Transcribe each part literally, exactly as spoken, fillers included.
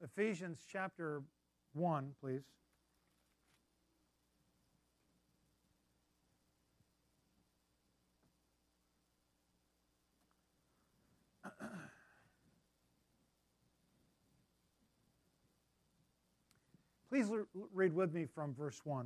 Ephesians chapter one, please. Please read with me from verse one.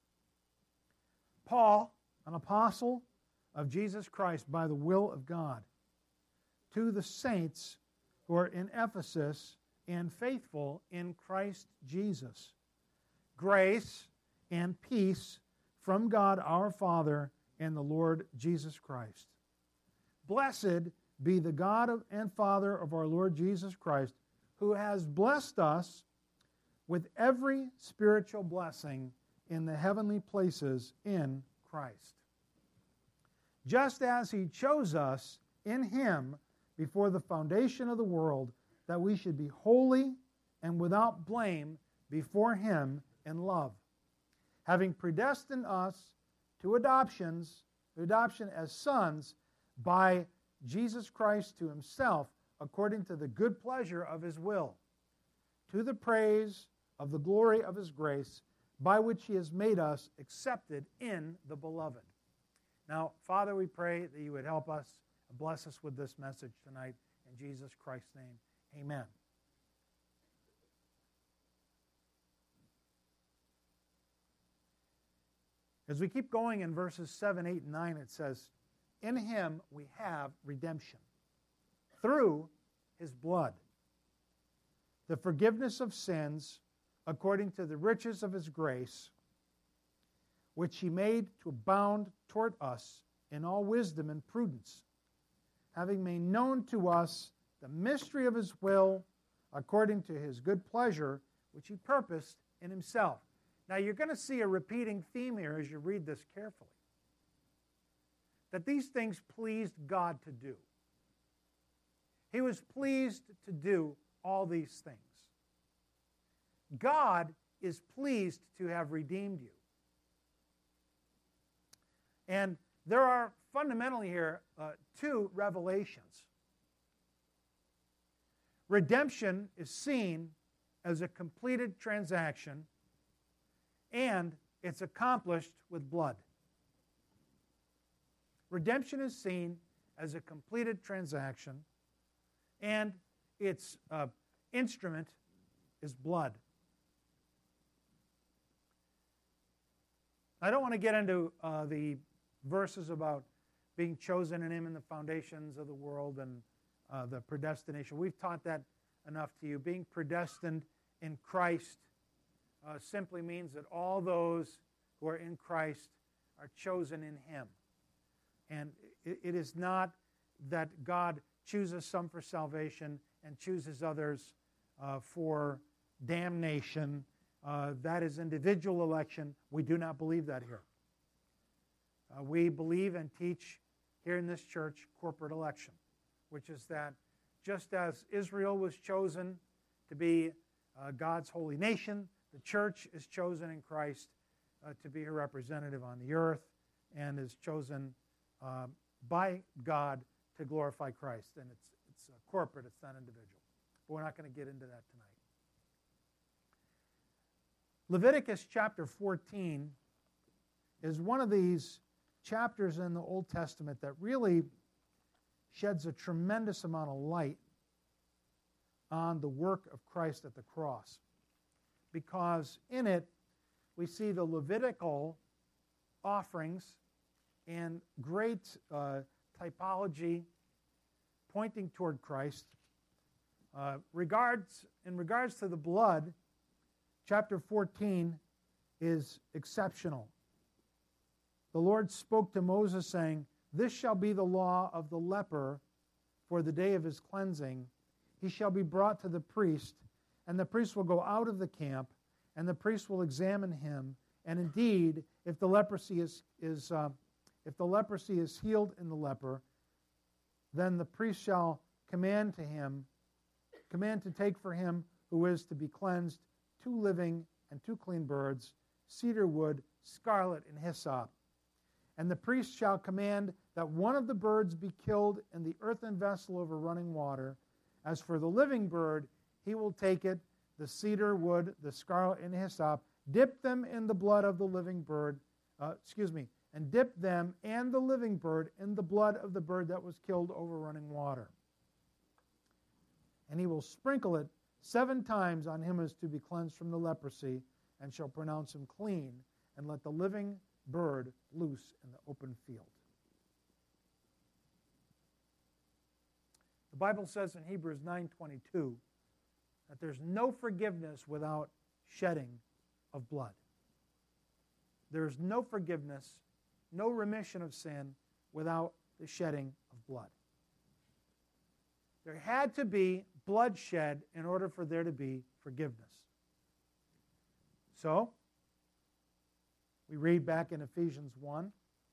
Paul, an apostle of Jesus Christ by the will of God, to the saints who are in Ephesus and faithful in Christ Jesus, grace and peace from God our Father and the Lord Jesus Christ. Blessed be the God of, and Father of our Lord Jesus Christ, who has blessed us with every spiritual blessing in the heavenly places in Christ, just as He chose us in Him before the foundation of the world, that we should be holy and without blame before Him in love, having predestined us to adoptions, adoption as sons by Jesus Christ to Himself, according to the good pleasure of His will, to the praise of the glory of His grace, by which He has made us accepted in the Beloved. Now, Father, we pray that You would help us and bless us with this message tonight. In Jesus Christ's name, amen. As we keep going in verses seven, eight, and nine, it says, in Him we have redemption, through His blood, the forgiveness of sins, according to the riches of His grace, which He made to abound toward us in all wisdom and prudence, having made known to us the mystery of His will, according to His good pleasure, which He purposed in Himself. Now you're going to see a repeating theme here as you read this carefully, that these things pleased God to do. He was pleased to do all these things. God is pleased to have redeemed you. And there are fundamentally here uh, two revelations. Redemption is seen as a completed transaction, and it's accomplished with blood. Redemption is seen as a completed transaction, and its uh, instrument is blood. I don't want to get into uh, the verses about being chosen in Him in the foundations of the world and uh, the predestination. We've taught that enough to you. Being predestined in Christ uh, simply means that all those who are in Christ are chosen in Him. And it, it is not that God chooses some for salvation and chooses others uh, for damnation. Uh, that is individual election. We do not believe that here. Uh, we believe and teach here in this church corporate election, which is that just as Israel was chosen to be uh, God's holy nation, the church is chosen in Christ uh, to be her representative on the earth and is chosen uh, by God to glorify Christ. And it's, it's uh, corporate, it's not individual. But we're not going to get into that tonight. Leviticus chapter fourteen is one of these chapters in the Old Testament that really sheds a tremendous amount of light on the work of Christ at the cross. Because in it, we see the Levitical offerings and great uh, typology pointing toward Christ. Uh, regards, in regards to the blood, chapter fourteen is exceptional. The Lord spoke to Moses, saying, "This shall be the law of the leper for the day of his cleansing. He shall be brought to the priest, and the priest will go out of the camp, and the priest will examine him. And indeed, if the leprosy is, is uh, if the leprosy is healed in the leper, then the priest shall command to him, command to take for him who is to be cleansed two living and two clean birds, cedar wood, scarlet, and hyssop. And the priest shall command that one of the birds be killed in the earthen vessel over running water. As for the living bird, he will take it the cedar wood, the scarlet, and hyssop, dip them in the blood of the living bird, uh, excuse me, and dip them and the living bird in the blood of the bird that was killed over running water. And he will sprinkle it seven times on him as to be cleansed from the leprosy, and shall pronounce him clean, and let the living bird loose in the open field. The Bible says in Hebrews nine twenty-two that there's no forgiveness without shedding of blood. There's no forgiveness, no remission of sin without the shedding of blood. There had to be bloodshed in order for there to be forgiveness. So, we read back in Ephesians one.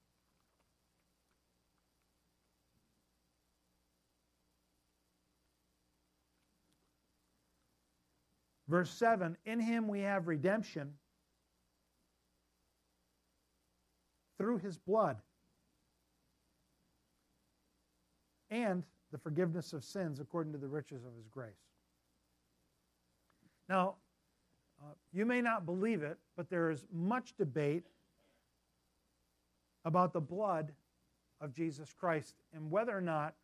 Verse seven, in him we have redemption through his blood, and the forgiveness of sins according to the riches of his grace. Now, uh, you may not believe it, but there is much debate about the blood of Jesus Christ and whether or not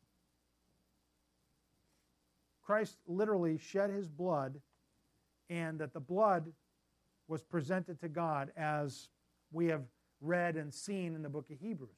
Christ literally shed his blood and that the blood was presented to God as we have read and seen in the book of Hebrews.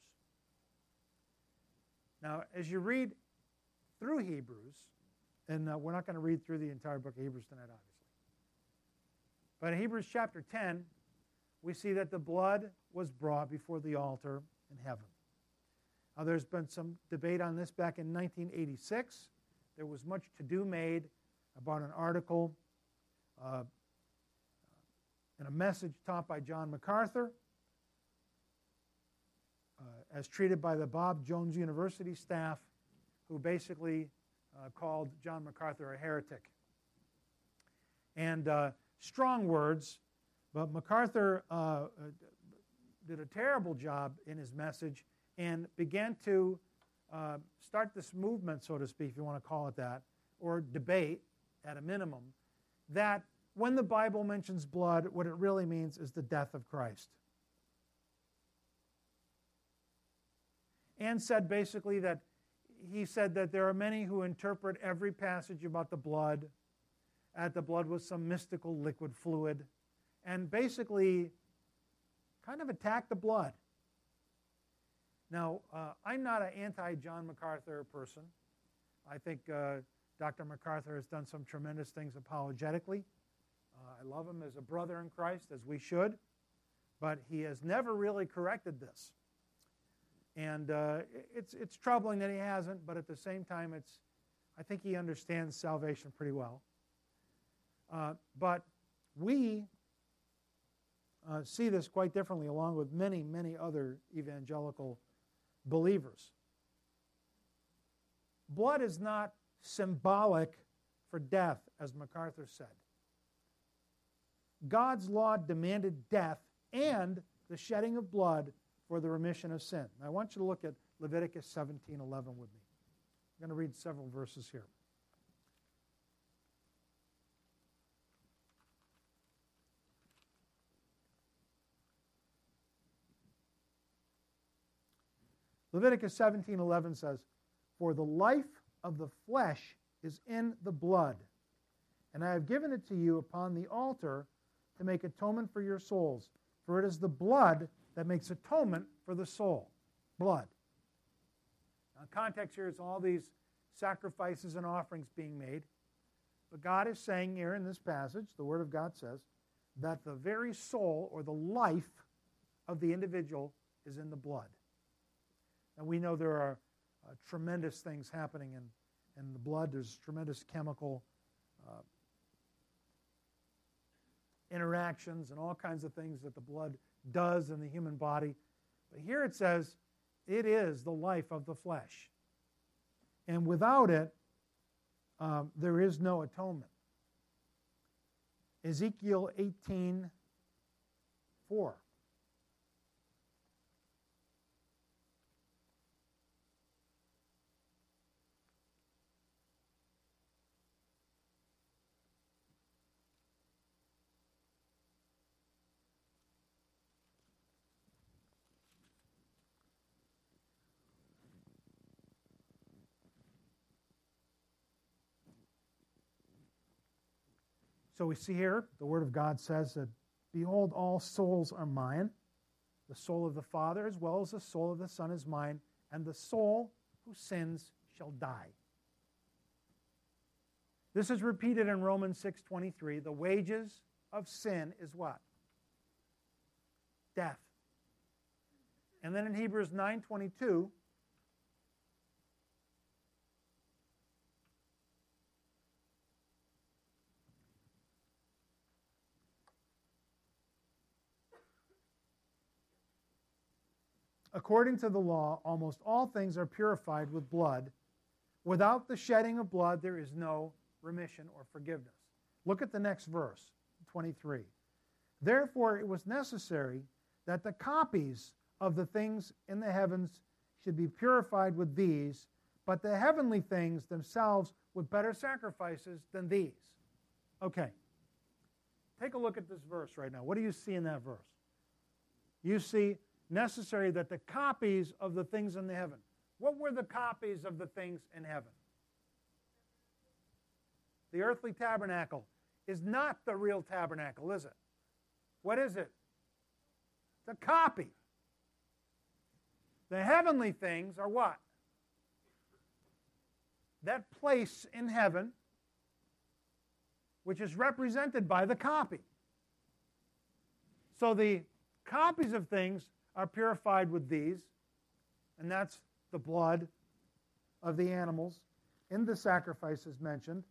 Now, as you read through Hebrews, and uh, we're not going to read through the entire book of Hebrews tonight, obviously. But in Hebrews chapter ten, we see that the blood was brought before the altar in heaven. Now, there's been some debate on this back in nineteen eighty-six. There was much to-do made about an article uh, and a message taught by John MacArthur uh, as treated by the Bob Jones University staff, who basically uh, called John MacArthur a heretic. And uh, strong words, but MacArthur uh, did a terrible job in his message and began to uh, start this movement, so to speak, if you want to call it that, or debate at a minimum, that when the Bible mentions blood, what it really means is the death of Christ. And said basically that he said that there are many who interpret every passage about the blood, that the blood was some mystical liquid fluid, and basically kind of attack the blood. Now, uh, I'm not an anti-John MacArthur person. I think uh, Doctor MacArthur has done some tremendous things apologetically. Uh, I love him as a brother in Christ, as we should, but he has never really corrected this. And uh, it's it's troubling that he hasn't, but at the same time, it's I think he understands salvation pretty well. Uh, but we uh, see this quite differently, along with many, many other evangelical believers. Blood is not symbolic for death, as MacArthur said. God's law demanded death and the shedding of blood for the remission of sin. Now, I want you to look at Leviticus seventeen eleven with me. I'm going to read several verses here. Leviticus seventeen eleven says, "For the life of the flesh is in the blood, and I have given it to you upon the altar to make atonement for your souls. For it is the blood that makes atonement for the soul." Blood. Now, context here is all these sacrifices and offerings being made. But God is saying here in this passage, the Word of God says, that the very soul or the life of the individual is in the blood. And we know there are uh, tremendous things happening in, in the blood. There's tremendous chemical uh, interactions and all kinds of things that the blood does in the human body. But here it says, it is the life of the flesh. And without it, um, there is no atonement. Ezekiel eighteen four. So we see here, the Word of God says that, behold, all souls are mine. The soul of the Father as well as the soul of the Son is mine, and the soul who sins shall die. This is repeated in Romans six twenty-three. The wages of sin is what? Death. And then in Hebrews nine twenty-two, according to the law, almost all things are purified with blood. Without the shedding of blood, there is no remission or forgiveness. Look at the next verse, twenty-three. Therefore, it was necessary that the copies of the things in the heavens should be purified with these, but the heavenly things themselves with better sacrifices than these. Okay. Take a look at this verse right now. What do you see in that verse? You see necessary that the copies of the things in the heaven. What were the copies of the things in heaven? The earthly tabernacle is not the real tabernacle, is it? What is it? It's a copy. The heavenly things are what? That place in heaven which is represented by the copy. So the copies of things are purified with these, and that's the blood of the animals in the sacrifices mentioned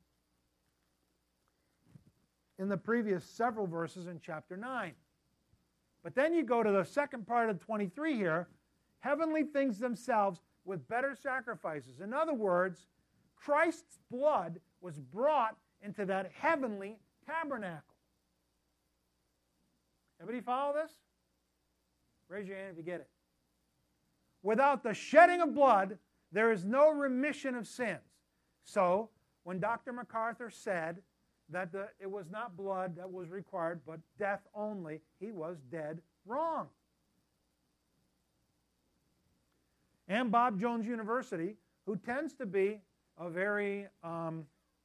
in the previous several verses in chapter nine. But then you go to the second part of twenty-three here, heavenly things themselves with better sacrifices. In other words, Christ's blood was brought into that heavenly tabernacle. Everybody follow this? Raise your hand if you get it. Without the shedding of blood, there is no remission of sins. So, when Doctor MacArthur said that the, it was not blood that was required, but death only, he was dead wrong. And Bob Jones University, who tends to be a very, um,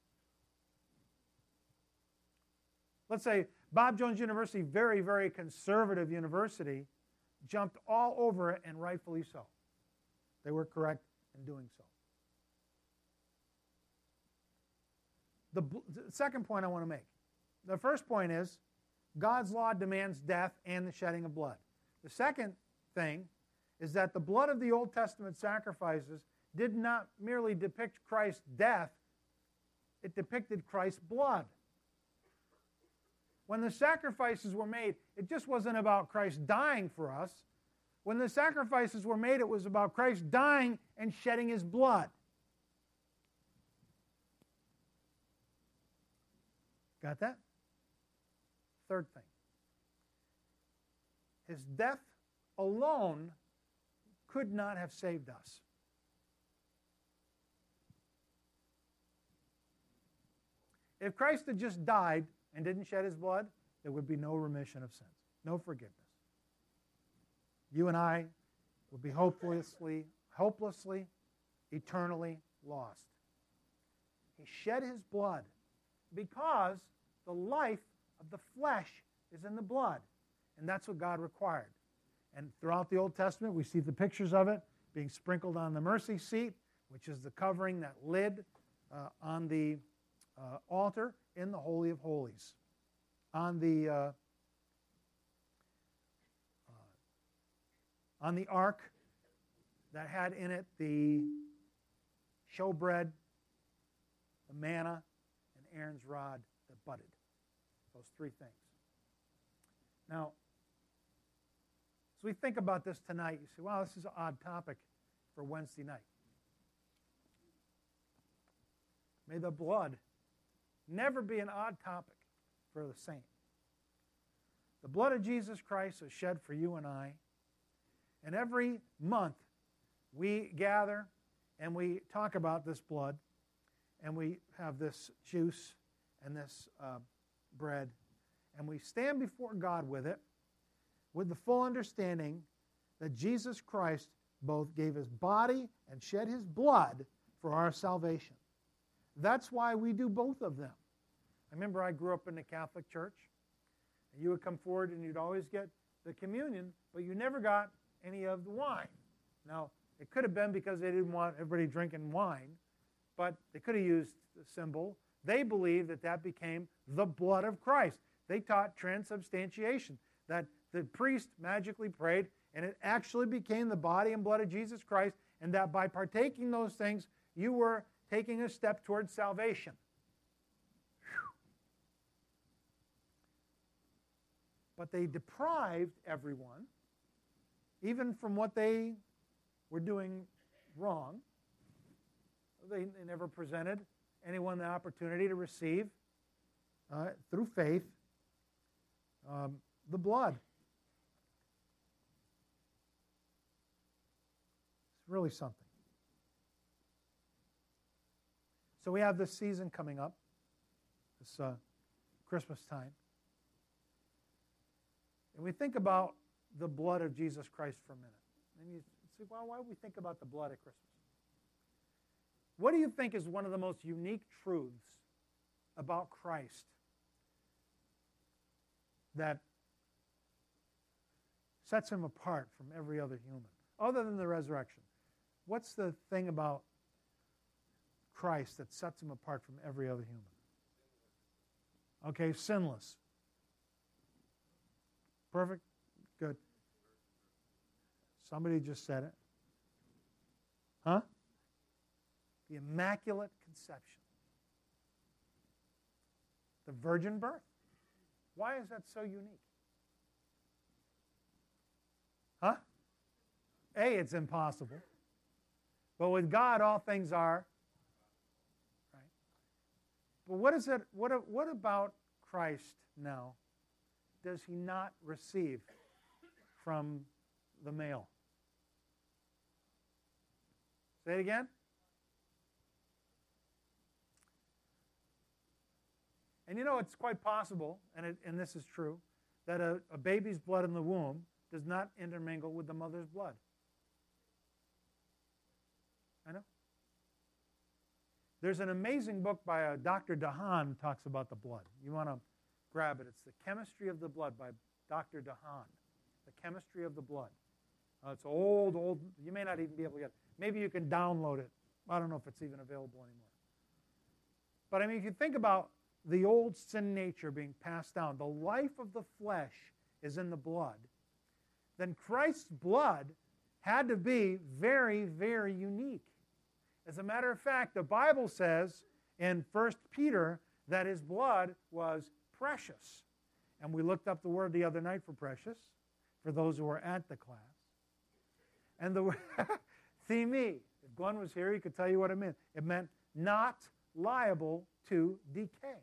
let's say, Bob Jones University, very, very conservative university, jumped all over it, and rightfully so. They were correct in doing so. The, the second point I want to make. The first point is God's law demands death and the shedding of blood. The second thing is that the blood of the Old Testament sacrifices did not merely depict Christ's death, it depicted Christ's blood. When the sacrifices were made, it just wasn't about Christ dying for us. When the sacrifices were made, it was about Christ dying and shedding his blood. Got that? Third thing. His death alone could not have saved us. If Christ had just died and didn't shed his blood, there would be no remission of sins, no forgiveness. You and I would be hopelessly, hopelessly, eternally lost. He shed his blood because the life of the flesh is in the blood, and that's what God required. And throughout the Old Testament, we see the pictures of it being sprinkled on the mercy seat, which is the covering, that lid uh, on the uh, altar in the Holy of Holies. On the uh, uh, on the ark that had in it the showbread, the manna, and Aaron's rod that budded. Those three things. Now, as we think about this tonight, you say, wow, this is an odd topic for Wednesday night. May the blood never be an odd topic for the saint. The blood of Jesus Christ is shed for you and I. And every month we gather and we talk about this blood, and we have this juice and this uh, bread, and we stand before God with it, with the full understanding that Jesus Christ both gave his body and shed his blood for our salvation. That's why we do both of them. I remember I grew up in the Catholic Church, and you would come forward and you'd always get the communion, but you never got any of the wine. Now, it could have been because they didn't want everybody drinking wine, but they could have used the symbol. They believed that that became the blood of Christ. They taught transubstantiation, that the priest magically prayed, and it actually became the body and blood of Jesus Christ, and that by partaking those things, you were taking a step towards salvation. Whew. But they deprived everyone, even from what they were doing wrong. They, they never presented anyone the opportunity to receive, uh, through faith, um, the blood. It's really something. So we have this season coming up, this uh, Christmas time. And we think about the blood of Jesus Christ for a minute. And you say, well, why do we think about the blood at Christmas? What do you think is one of the most unique truths about Christ that sets him apart from every other human, other than the resurrection? What's the thing about Christ that sets him apart from every other human? Okay, sinless. Perfect? Good. Somebody just said it. Huh? The Immaculate Conception. The virgin birth. Why is that so unique? Huh? A, it's impossible. But with God, all things are. Right? But what is it? What, what about Christ now does he not receive from the male? Say it again. And you know, it's quite possible, and, it, and this is true, that a, a baby's blood in the womb does not intermingle with the mother's blood. I know. There's an amazing book by a Doctor DeHaan who talks about the blood. You want to grab it. It's The Chemistry of the Blood by Doctor DeHaan. The Chemistry of the Blood. Uh, it's old, old. You may not even be able to get it. Maybe you can download it. I don't know if it's even available anymore. But I mean, if you think about the old sin nature being passed down, the life of the flesh is in the blood, then Christ's blood had to be very, very unique. As a matter of fact, the Bible says in First Peter that his blood was precious. And we looked up the word the other night for precious, for those who were at the class. And the word, themi, if Glenn was here, he could tell you what it meant. It meant not liable to decay.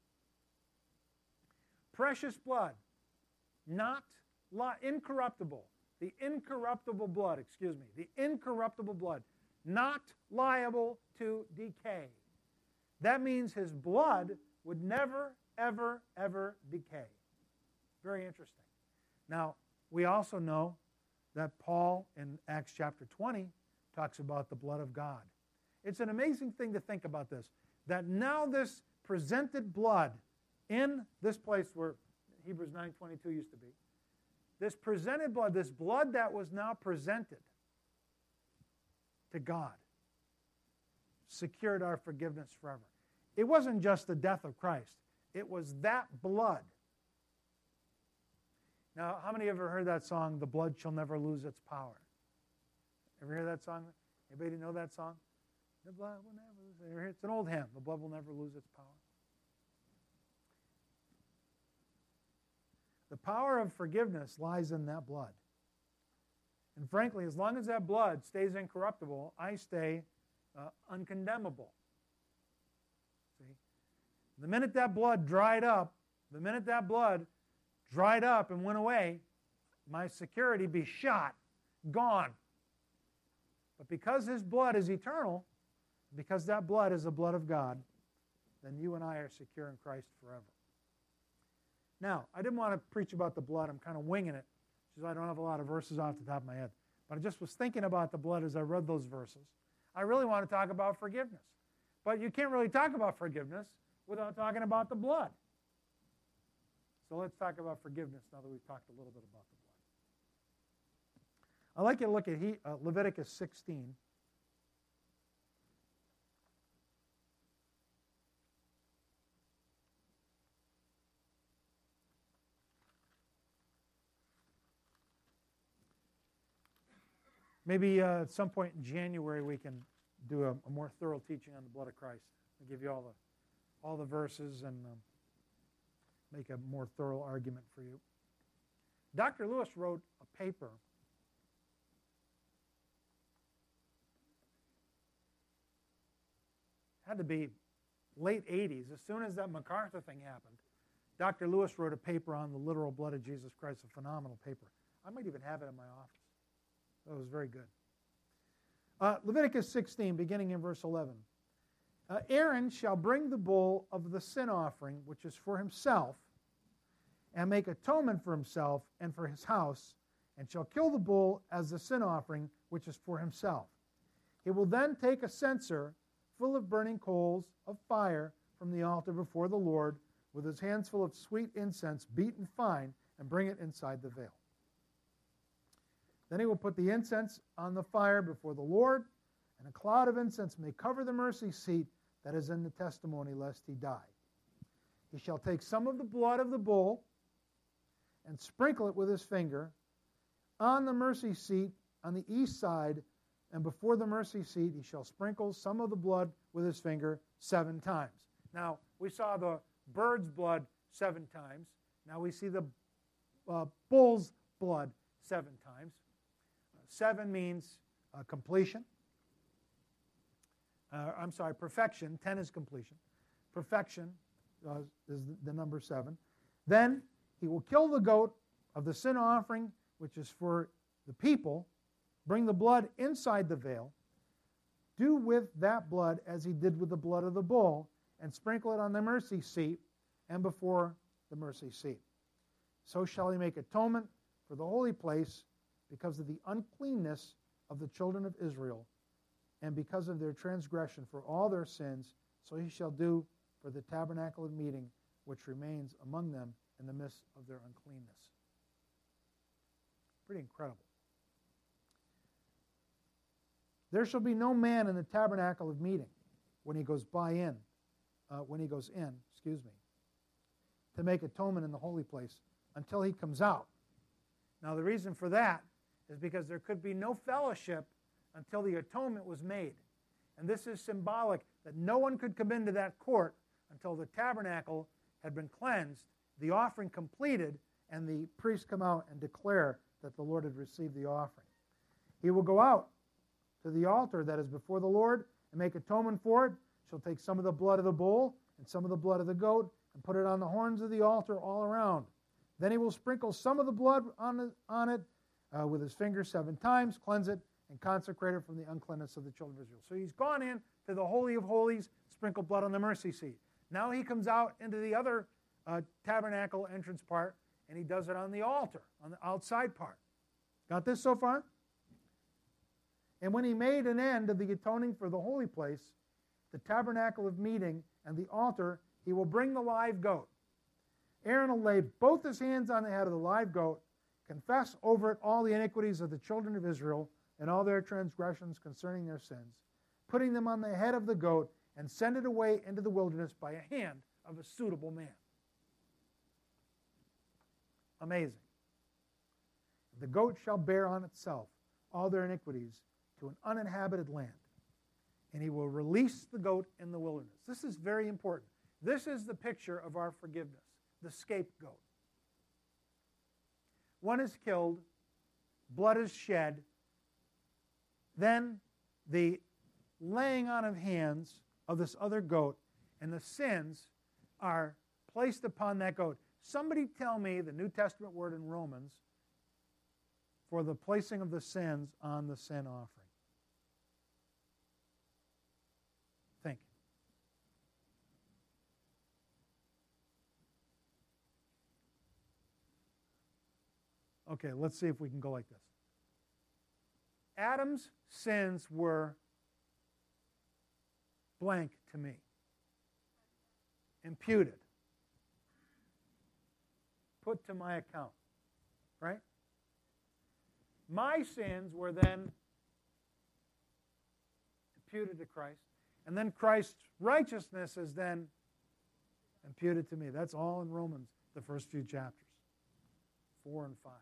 Precious blood, not li- incorruptible. The incorruptible blood, excuse me, the incorruptible blood, not liable to decay. That means his blood would never, ever, ever decay. Very interesting. Now, we also know that Paul in Acts chapter twenty talks about the blood of God. It's an amazing thing to think about this, that now this presented blood in this place where Hebrews nine twenty-two used to be, this presented blood, this blood that was now presented to God, secured our forgiveness forever. It wasn't just the death of Christ. It was that blood. Now, how many of you ever heard that song, "The Blood Shall Never Lose Its Power"? Ever hear that song? Anybody know that song? The blood will never lose it. It's an old hymn. The blood will never lose its power. The power of forgiveness lies in that blood. And frankly, as long as that blood stays incorruptible, I stay uh, uncondemnable. See? The minute that blood dried up, the minute that blood dried up and went away, my security be shot, gone. But because his blood is eternal, because that blood is the blood of God, then you and I are secure in Christ forever. Now, I didn't want to preach about the blood. I'm kind of winging it, because I don't have a lot of verses off the top of my head. But I just was thinking about the blood as I read those verses. I really want to talk about forgiveness. But you can't really talk about forgiveness without talking about the blood. So let's talk about forgiveness now that we've talked a little bit about the blood. I'd like you to look at he, uh, Leviticus sixteen. Maybe uh, at some point in January we can do a, a more thorough teaching on the blood of Christ. I'll give you all the, all the verses and um, make a more thorough argument for you. Doctor Lewis wrote a paper had to be late eighties. As soon as that MacArthur thing happened, Doctor Lewis wrote a paper on the literal blood of Jesus Christ, a phenomenal paper. I might even have it in my office. That was very good. Uh, Leviticus sixteen, beginning in verse eleven. Uh, Aaron shall bring the bull of the sin offering, which is for himself, and make atonement for himself and for his house, and shall kill the bull as the sin offering, which is for himself. He will then take a censer full of burning coals of fire from the altar before the Lord, with his hands full of sweet incense beaten fine, and bring it inside the veil. Then he will put the incense on the fire before the Lord, and a cloud of incense may cover the mercy seat that is in the testimony, lest he die. He shall take some of the blood of the bull and sprinkle it with his finger on the mercy seat on the east side, and before the mercy seat he shall sprinkle some of the blood with his finger seven times. Now, we saw the bird's blood seven times. Now we see the uh, bull's blood seven times. Seven means uh, completion. Uh, I'm sorry, perfection. Ten is completion. Perfection uh, is the number seven. Then he will kill the goat of the sin offering, which is for the people. Bring the blood inside the veil. Do with that blood as he did with the blood of the bull, and sprinkle it on the mercy seat and before the mercy seat. So shall he make atonement for the holy place, because of the uncleanness of the children of Israel, and because of their transgression for all their sins, so he shall do for the tabernacle of meeting, which remains among them in the midst of their uncleanness. Pretty incredible. There shall be no man in the tabernacle of meeting when he goes by in, uh, when he goes in, excuse me, to make atonement in the holy place until he comes out. Now the reason for that is because there could be no fellowship until the atonement was made. And this is symbolic that no one could come into that court until the tabernacle had been cleansed, the offering completed, and the priest come out and declare that the Lord had received the offering. He will go out to the altar that is before the Lord and make atonement for it. Shall take some of the blood of the bull and some of the blood of the goat and put it on the horns of the altar all around. Then he will sprinkle some of the blood on, the, on it uh, with his finger seven times, cleanse it, and consecrate it from the uncleanness of the children of Israel. So he's gone in to the Holy of Holies, sprinkled blood on the mercy seat. Now he comes out into the other uh, tabernacle entrance part, and he does it on the altar, on the outside part. Got this so far? And when he made an end of the atoning for the holy place, the tabernacle of meeting, and the altar, he will bring the live goat. Aaron will lay both his hands on the head of the live goat, confess over it all the iniquities of the children of Israel and all their transgressions concerning their sins, putting them on the head of the goat, and send it away into the wilderness by a hand of a suitable man. Amazing. The goat shall bear on itself all their iniquities to an uninhabited land, and he will release the goat in the wilderness. This is very important. This is the picture of our forgiveness, the scapegoat. One is killed, blood is shed, then the laying on of hands of this other goat, and the sins are placed upon that goat. Somebody tell me the New Testament word in Romans for the placing of the sins on the sin offering. Think. Okay, let's see if we can go like this. Adam's sins were blank to me. imputed, put to my account, right? My sins were then imputed to Christ, and then Christ's righteousness is then imputed to me. That's all in Romans, the first few chapters, four and five.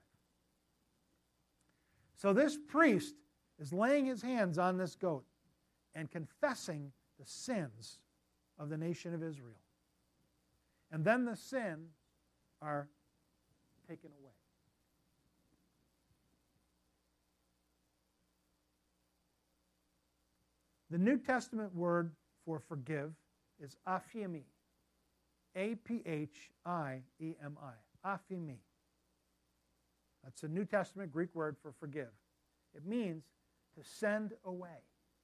So this priest is laying his hands on this goat and confessing the sins of the nation of Israel. And then the sins are taken away. The New Testament word for forgive is aphimi. A P H I E M I. Aphimi. That's a New Testament Greek word for forgive. It means to send away.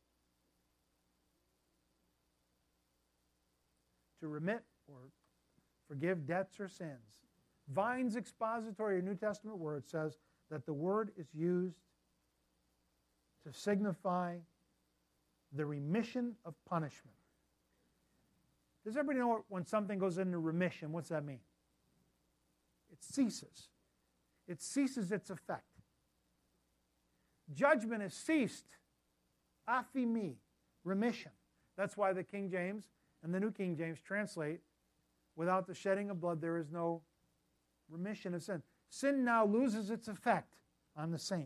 To remit or forgive debts or sins. Vine's expository New Testament word says that the word is used to signify the remission of punishment. Does everybody know when something goes into remission, what's that mean? It ceases. It ceases its effect. Judgment has ceased. Aphimi, remission. That's why the King James and the New King James translate, without the shedding of blood there is no remission of sin. Sin now loses its effect on the saint.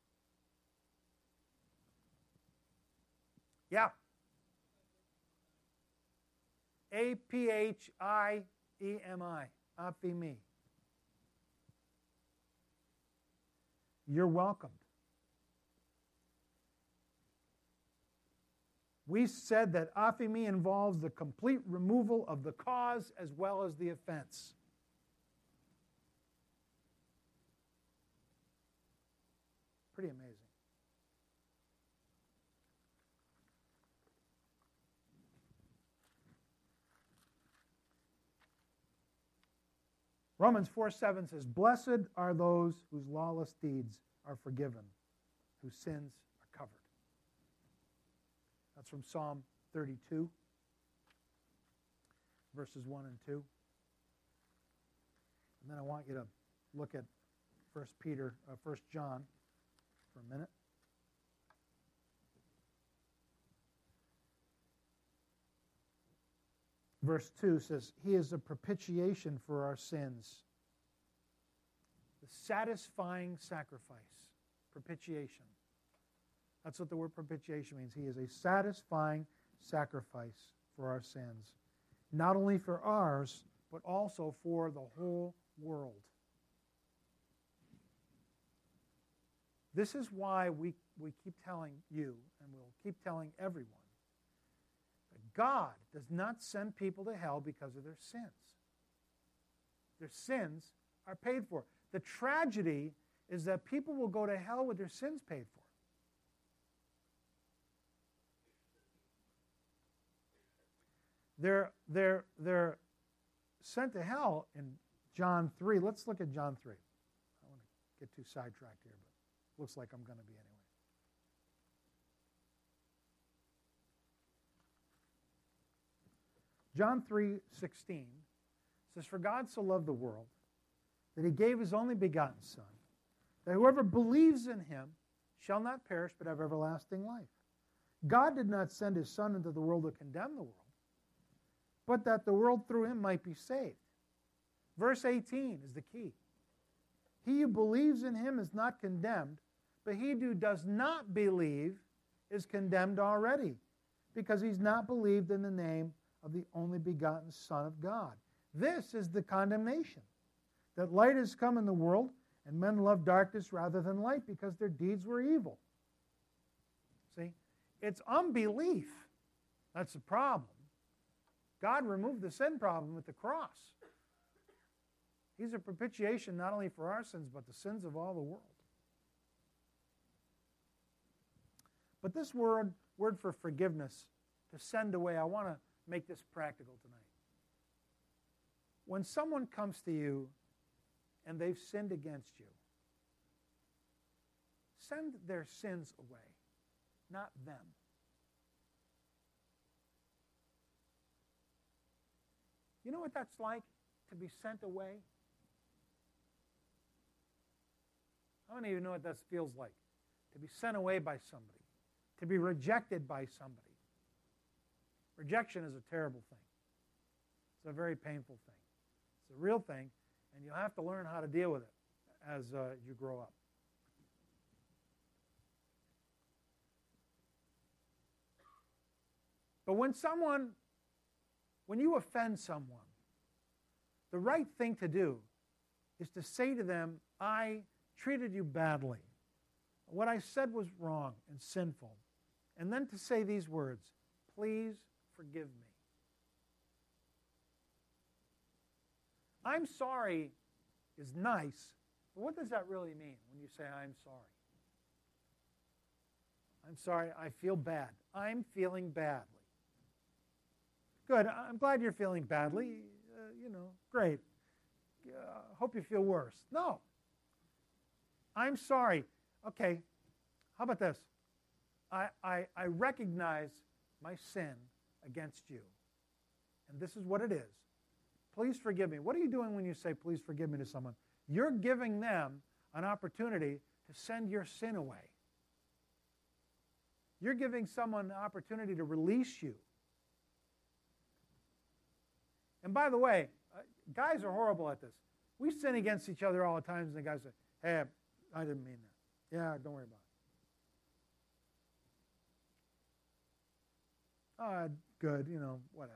Yeah. A P H I E M I. Aphimi. You're welcomed. We said that aphimi involves the complete removal of the cause as well as the offense. Pretty amazing. Romans four seven says, "Blessed are those whose lawless deeds are forgiven, whose sins are covered." That's from Psalm thirty-two, verses one and two. And then I want you to look at First Peter, uh, First John for a minute. Verse two says, "He is a propitiation for our sins." The satisfying sacrifice. Propitiation. That's what the word propitiation means. He is a satisfying sacrifice for our sins. Not only for ours, but also for the whole world. This is why we, we keep telling you, and we'll keep telling everyone, God does not send people to hell because of their sins. Their sins are paid for. The tragedy is that people will go to hell with their sins paid for. They're, they're, they're sent to hell in John three. Let's look at John three. I don't want to get too sidetracked here, but looks like I'm going to be anyway. John three sixteen says, "For God so loved the world that he gave his only begotten Son, that whoever believes in him shall not perish but have everlasting life. God did not send his Son into the world to condemn the world, but that the world through him might be saved." Verse eighteen is the key. "He who believes in him is not condemned, but he who does not believe is condemned already, because he's not believed in the name of the only begotten Son of God. This is the condemnation, that light has come in the world, and men love darkness rather than light, because their deeds were evil." See? It's unbelief. That's the problem. God removed the sin problem with the cross. He's a propitiation not only for our sins, but the sins of all the world. But this word, word for forgiveness, to send away, I want to make this practical tonight. When someone comes to you and they've sinned against you, send their sins away, not them. You You know what that's like, to be sent away? How many of you know what that feels like? To be sent away by somebody, to be rejected by somebody. Rejection is a terrible thing. It's a very painful thing. It's a real thing, and you'll have to learn how to deal with it as uh, you grow up. But when someone, when you offend someone, the right thing to do is to say to them, I treated you badly. What I said was wrong and sinful. And then to say these words, please forgive me. I'm sorry is nice, but what does that really mean when you say I'm sorry? I'm sorry, I feel bad. I'm feeling badly. Good, I'm glad you're feeling badly. Uh, you know, great. Uh, hope you feel worse. No. I'm sorry. Okay, how about this? I, I, I recognize my sin against you, and this is what it is. Please forgive me. What are you doing when you say, please forgive me to someone? You're giving them an opportunity to send your sin away. You're giving someone an opportunity to release you. And by the way, uh, guys are horrible at this. We sin against each other all the time, and the guys say, hey, I didn't mean that. Yeah, don't worry about it. Uh, good, you know, whatever.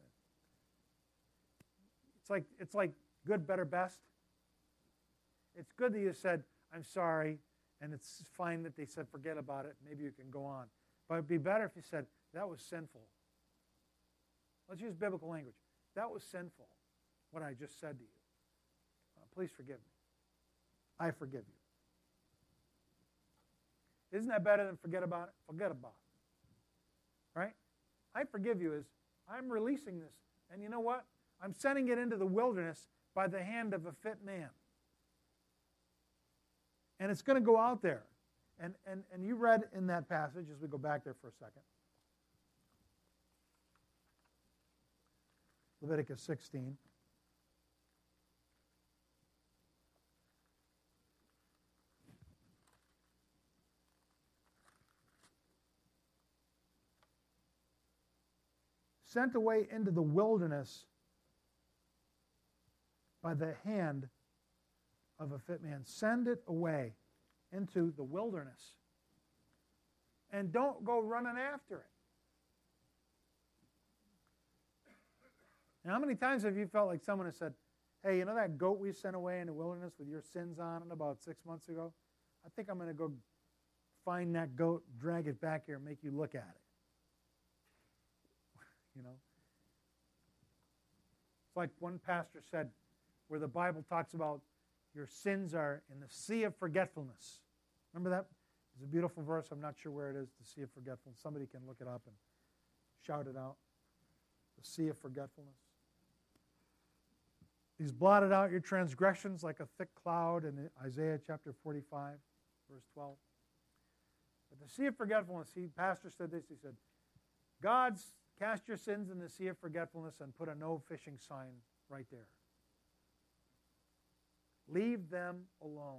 It's like, it's like good, better, best. It's good that you said, I'm sorry, and it's fine that they said, forget about it. Maybe you can go on. But it would be better if you said, that was sinful. Let's use biblical language. That was sinful, what I just said to you. Uh, please forgive me. I forgive you. Isn't that better than forget about it? Forget about it. Right? I forgive you is, I'm releasing this. And you know what? I'm sending it into the wilderness by the hand of a fit man. And it's going to go out there. And, and, and you read in that passage, as we go back there for a second, Leviticus sixteen. Sent away into the wilderness by the hand of a fit man. Send it away into the wilderness. And don't go running after it. Now, how many times have you felt like someone has said, hey, you know that goat we sent away in the wilderness with your sins on it about six months ago? I think I'm going to go find that goat, drag it back here, and make you look at it. You know? It's like one pastor said, where the Bible talks about your sins are in the sea of forgetfulness. Remember that? It's a beautiful verse. I'm not sure where it is, the sea of forgetfulness. Somebody can look it up and shout it out. The sea of forgetfulness. He's blotted out your transgressions like a thick cloud in Isaiah chapter forty-five, verse twelve. But the sea of forgetfulness, he, pastor said this, he said, God's cast your sins in the sea of forgetfulness and put a no fishing sign right there. Leave them alone.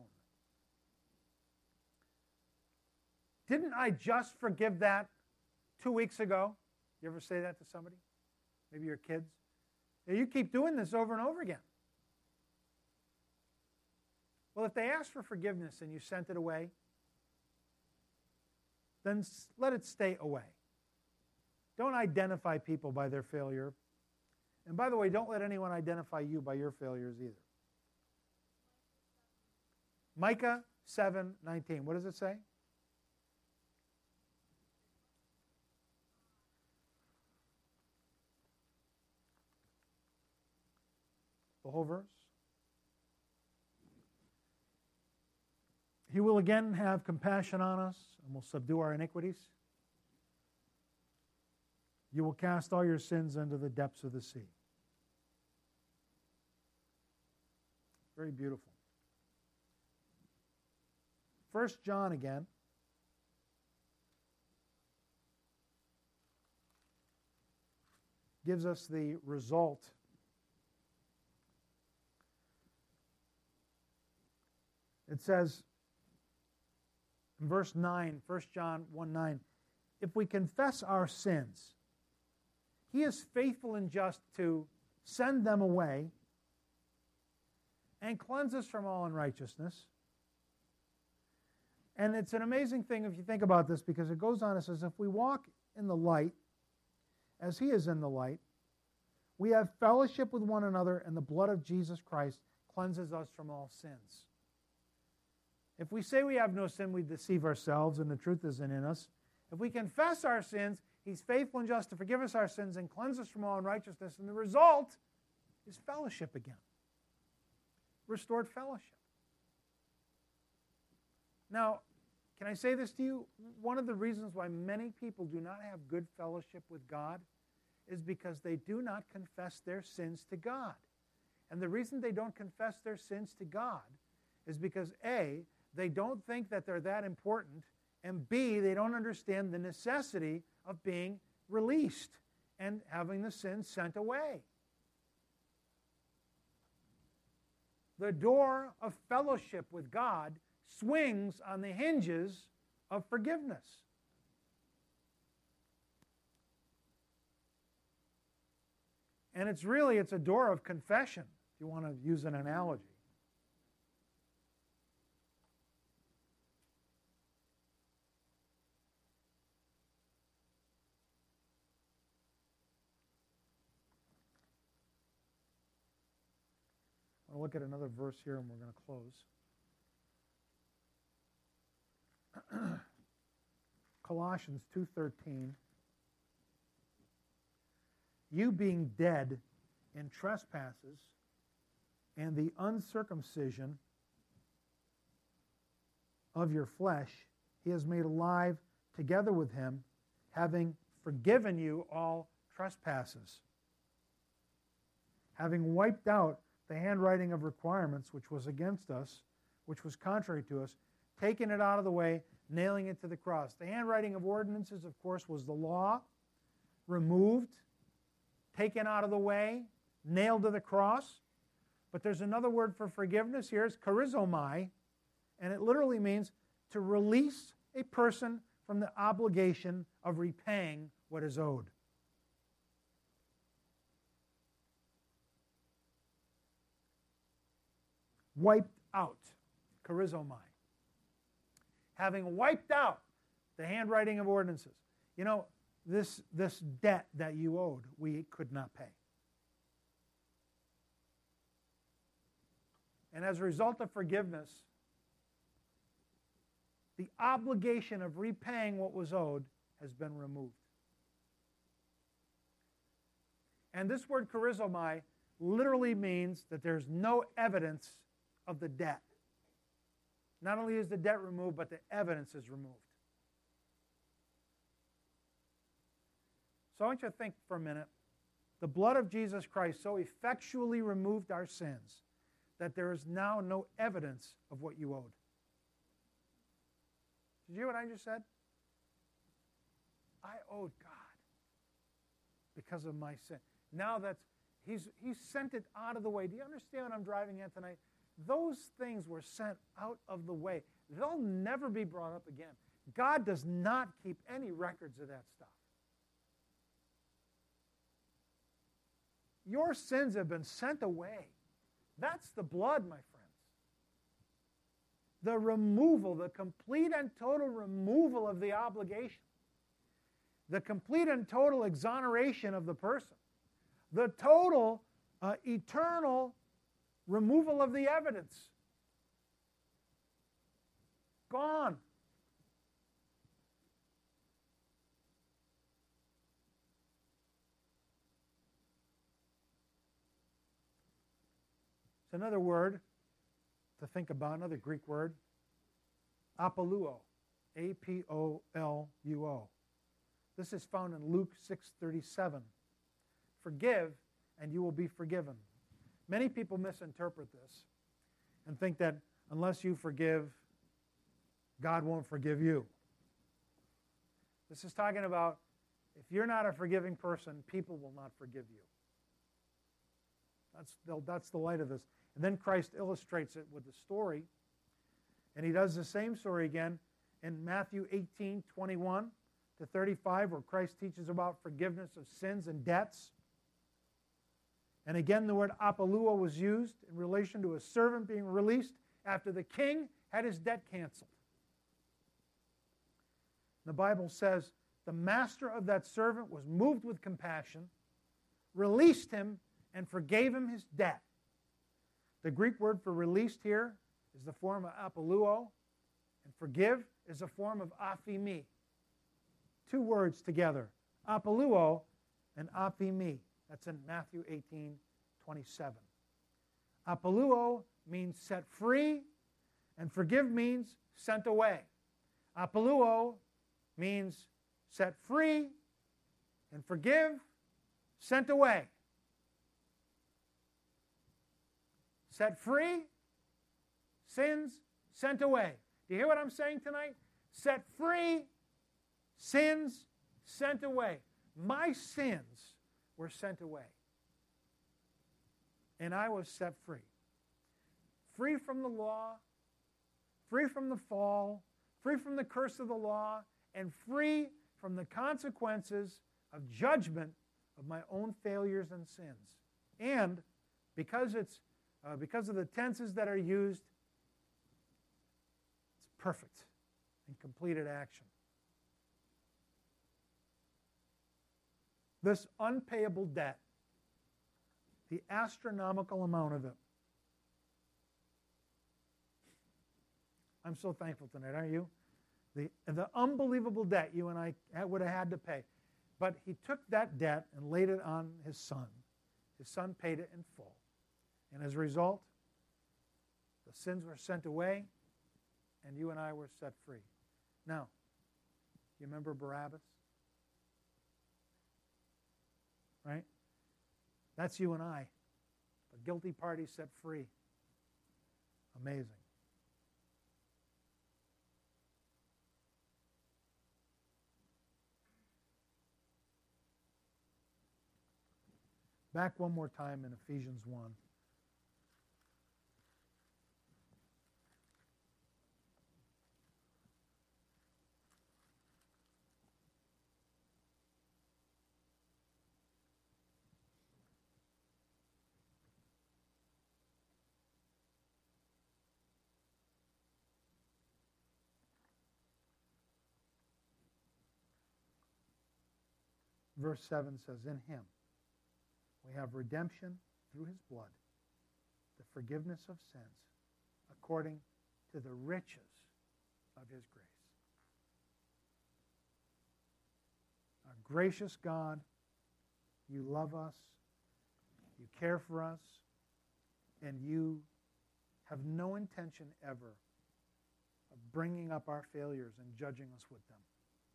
Didn't I just forgive that two weeks ago? You ever say that to somebody? Maybe your kids? You keep doing this over and over again. Well, if they ask for forgiveness and you sent it away, then let it stay away. Don't identify people by their failure. And by the way, don't let anyone identify you by your failures either. Micah seven nineteen. What does it say? The whole verse. He will again have compassion on us and will subdue our iniquities. You will cast all your sins into the depths of the sea. Very beautiful. First John again. Gives us the result It says in verse nine, First John one nine, if we confess our sins, He is faithful and just to send them away and cleanse us from all unrighteousness. And it's an amazing thing if you think about this, because it goes on, it says, if we walk in the light, as He is in the light, we have fellowship with one another, and the blood of Jesus Christ cleanses us from all sins. If we say we have no sin, we deceive ourselves, and the truth isn't in us. If we confess our sins, He's faithful and just to forgive us our sins and cleanse us from all unrighteousness. And the result is fellowship again. Restored fellowship. Now, can I say this to you? One of the reasons why many people do not have good fellowship with God is because they do not confess their sins to God. And the reason they don't confess their sins to God is because A, they don't think that they're that important, and B, they don't understand the necessity of being released and having the sin sent away. The door of fellowship with God swings on the hinges of forgiveness. And it's really, it's a door of confession, if you want to use an analogy. I'll look at another verse here and we're going to close. Colossians two thirteen. You being dead in trespasses and the uncircumcision of your flesh, He has made alive together with Him, having forgiven you all trespasses, having wiped out the handwriting of requirements which was against us, which was contrary to us, taking it out of the way, nailing it to the cross. The handwriting of ordinances, of course, was the law, removed, taken out of the way, nailed to the cross. But there's another word for forgiveness here. It's charizomai, and it literally means to release a person from the obligation of repaying what is owed. Wiped out, charizomai. Having wiped out the handwriting of ordinances. You know, this, this debt that you owed, we could not pay. And as a result of forgiveness, the obligation of repaying what was owed has been removed. And this word charizomai literally means that there's no evidence of the debt. Not only is the debt removed, but the evidence is removed. So I want you to think for a minute. The blood of Jesus Christ so effectually removed our sins that there is now no evidence of what you owed. Did you hear what I just said? I owed God because of my sin. Now that's, he's, he's sent it out of the way. Do you understand what I'm driving at tonight? Those things were sent out of the way. They'll never be brought up again. God does not keep any records of that stuff. Your sins have been sent away. That's the blood, my friends. The removal, the complete and total removal of the obligation. The complete and total exoneration of the person. The total, uh, eternal removal of the evidence. Gone. It's another word to think about, another Greek word, apoluo, A P O L U O. This is found in Luke six thirty-seven. Forgive, and you will be forgiven. Many people misinterpret this and think that unless you forgive, God won't forgive you. This is talking about if you're not a forgiving person, people will not forgive you. That's the, that's the light of this. And then Christ illustrates it with the story And he does the same story again in Matthew eighteen, twenty-one to thirty-five, where Christ teaches about forgiveness of sins and debts. And again, the word apoluo was used in relation to a servant being released after the king had his debt canceled. The Bible says the master of that servant was moved with compassion, released him, and forgave him his debt. The Greek word for released here is the form of apoluo, and forgive is a form of aphimi. Two words together, apoluo and aphimi. That's in Matthew eighteen, twenty-seven. Apoluo means set free, and forgive means sent away. Apoluo means set free, and forgive, sent away. Set free, sins, sent away. Do you hear what I'm saying tonight? Set free, sins, sent away. My sins were sent away. And I was set free. Free from the law, free from the fall, free from the curse of the law, and free from the consequences of judgment of my own failures and sins. And because it's uh, because of the tenses that are used, it's perfect and completed action. This unpayable debt, the astronomical amount of it. I'm so thankful tonight, aren't you? The, the unbelievable debt you and I would have had to pay. But he took that debt and laid it on his son. His son paid it in full. And as a result, the sins were sent away, and you and I were set free. Now, you remember Barabbas? Right? That's you and I. A guilty party set free. Amazing. Back one more time in Ephesians one. Verse seven says, in him we have redemption through his blood, the forgiveness of sins, according to the riches of his grace. Our gracious God, you love us, you care for us, and you have no intention ever of bringing up our failures and judging us with them.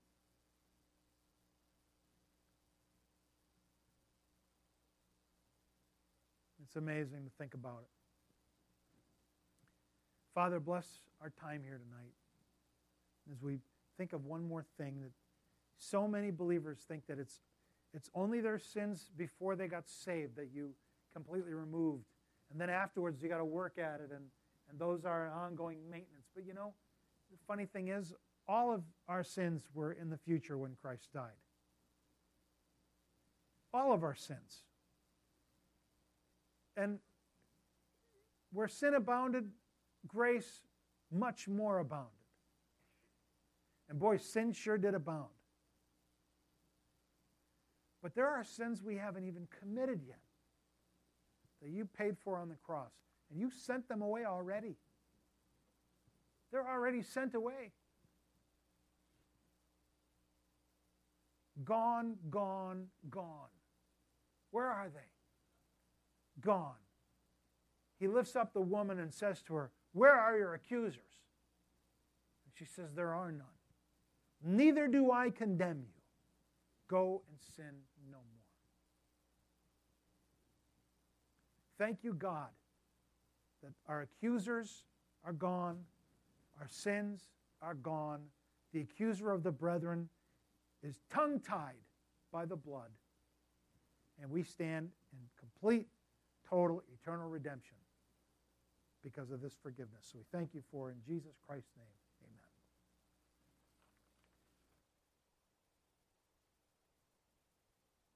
It's amazing to think about it. Father, bless our time here tonight. As we think of one more thing, that so many believers think that it's, it's only their sins before they got saved that you completely removed. And then afterwards you got to work at it, and, and those are ongoing maintenance. But you know, the funny thing is, all of our sins were in the future when Christ died. All of our sins. And where sin abounded, grace much more abounded. And boy, sin sure did abound. But there are sins we haven't even committed yet that you paid for on the cross. And you sent them away already. They're already sent away. Gone, gone, gone. Where are they? Gone. He lifts up the woman and says to her, where are your accusers? And she says, there are none. Neither do I condemn you. Go and sin no more. Thank you, God, that our accusers are gone, our sins are gone. The accuser of the brethren is tongue-tied by the blood, and we stand in complete, total, eternal redemption because of this forgiveness. So we thank you for it in Jesus Christ's name.